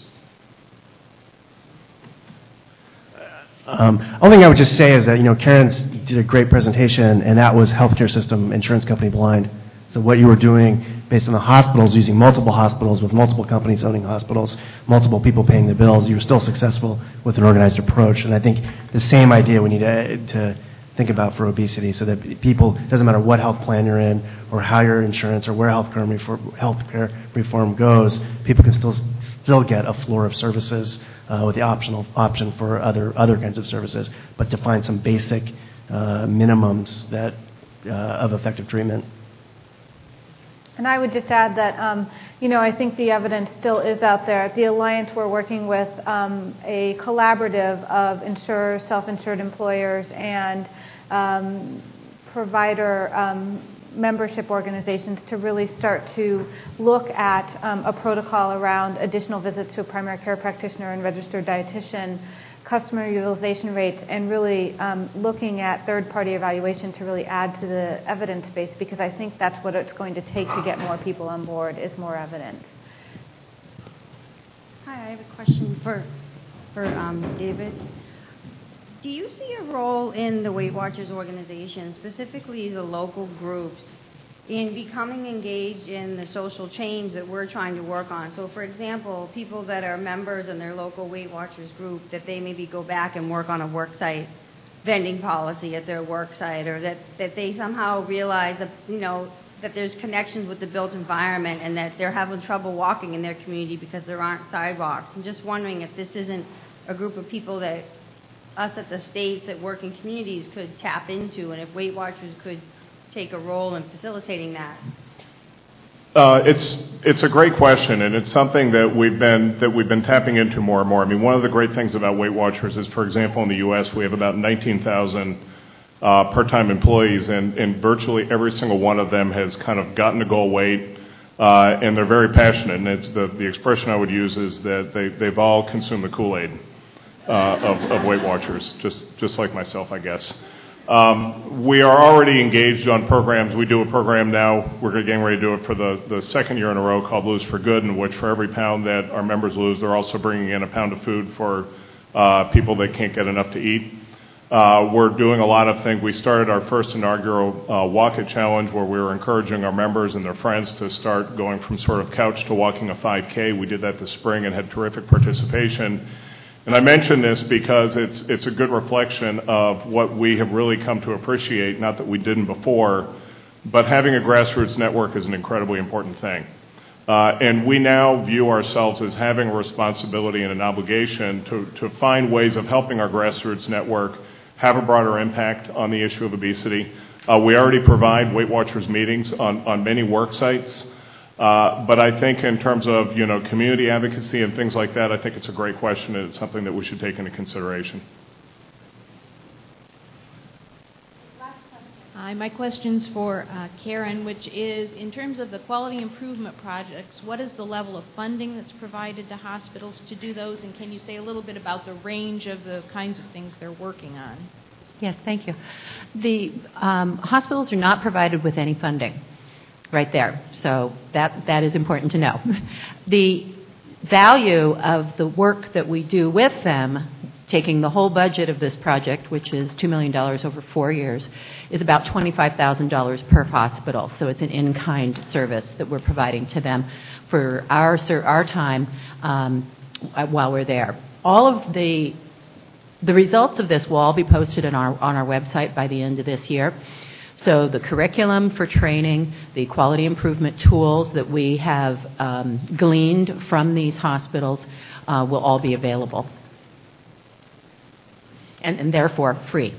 Um, only thing I would just say is that, you know, Karen did a great presentation, and that was healthcare system, insurance company blind. So what you were doing based on the hospitals, using multiple hospitals with multiple companies owning hospitals, multiple people paying the bills, you were still successful with an organized approach. And I think the same idea we need to, to think about for obesity, so that people, it doesn't matter what health plan you're in or how your insurance or where healthcare reform, healthcare reform goes, people can still still get a floor of services uh, with the optional option for other other kinds of services, but to find some basic uh, minimums that uh, of effective treatment. And I would just add that, um, you know, I think the evidence still is out there. At the Alliance, we're working with um, a collaborative of insurers, self-insured employers, and um, provider um, membership organizations to really start to look at um, a protocol around additional visits to a primary care practitioner and registered dietitian, customer utilization rates, and really um, looking at third-party evaluation to really add to the evidence base, because I think that's what it's going to take to get more people on board, is more evidence. Hi, I have a question for, for um, David. Do you see a role in the Weight Watchers organization, specifically the local groups, in becoming engaged in the social change that we're trying to work on? So, for example, people that are members in their local Weight Watchers group, that they maybe go back and work on a worksite vending policy at their worksite, or that, that they somehow realize that, you know, that there's connections with the built environment and that they're having trouble walking in their community because there aren't sidewalks. I'm just wondering if this isn't a group of people that us at the states that work in communities could tap into, and if Weight Watchers could take a role in facilitating that. Uh, it's it's a great question, and it's something that we've been that we've been tapping into more and more. I mean, one of the great things about Weight Watchers is, for example, in the U S we have about nineteen thousand uh, part-time employees, and, and virtually every single one of them has kind of gotten to goal weight, uh, and they're very passionate. And it's the the expression I would use is that they they've all consumed the Kool-Aid uh, of, of Weight Watchers, just just like myself, I guess. Um, we are already engaged on programs. We do a program now. We're getting ready to do it for the, the second year in a row called Lose for Good, in which for every pound that our members lose, they're also bringing in a pound of food for uh, people that can't get enough to eat. Uh, we're doing a lot of things. We started our first inaugural uh, Walk It Challenge, where we were encouraging our members and their friends to start going from sort of couch to walking a five K. We did that this spring and had terrific participation. And I mention this because it's it's a good reflection of what we have really come to appreciate, not that we didn't before, but having a grassroots network is an incredibly important thing. Uh, and we now view ourselves as having a responsibility and an obligation to, to find ways of helping our grassroots network have a broader impact on the issue of obesity. Uh, we already provide Weight Watchers meetings on, on many work sites. Uh, but I think in terms of, you know, community advocacy and things like that, I think it's a great question, and it's something that we should take into consideration. Hi, my question's for uh, Karen, which is, in terms of the quality improvement projects, what is the level of funding that's provided to hospitals to do those, and can you say a little bit about the range of the kinds of things they're working on? Yes, thank you. The um, hospitals are not provided with any funding. Right there. So that that is important to know. The value of the work that we do with them, taking the whole budget of this project, which is two million dollars over four years, is about twenty-five thousand dollars per hospital. So it's an in-kind service that we're providing to them for our our time um, while we're there. All of the the results of this will all be posted on our on our website by the end of this year. So the curriculum for training, the quality improvement tools that we have um, gleaned from these hospitals uh, will all be available. And, and therefore free.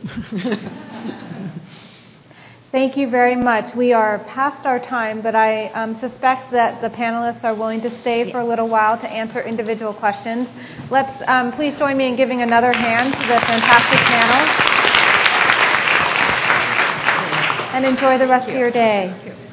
Thank you very much. We are past our time, but I um, suspect that the panelists are willing to stay for a little while to answer individual questions. Let's um, please join me in giving another hand to the fantastic panel. And enjoy the rest of your day.